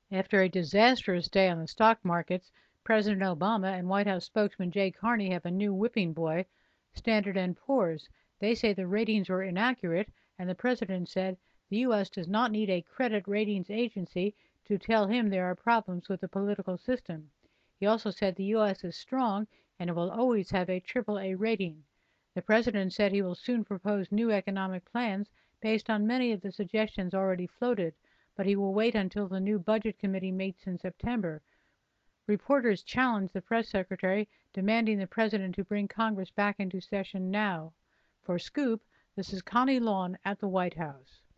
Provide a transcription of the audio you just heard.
After a disastrous day on the stock markets, President Obama and White House spokesman Jay Carney have a new whipping boy, Standard & Poor's. They say the ratings were inaccurate, and the president said the U.S. does not need a credit ratings agency to tell him there are problems with the political system. He also said the U.S. is strong and it will always have a AAA rating. The president said he will soon propose new economic plans based on many of the suggestions already floated, but he will wait until the new budget committee meets in September. Reporters challenged the press secretary, demanding the president to bring Congress back into session now. For Scoop, this is Connie Lawn at the White House.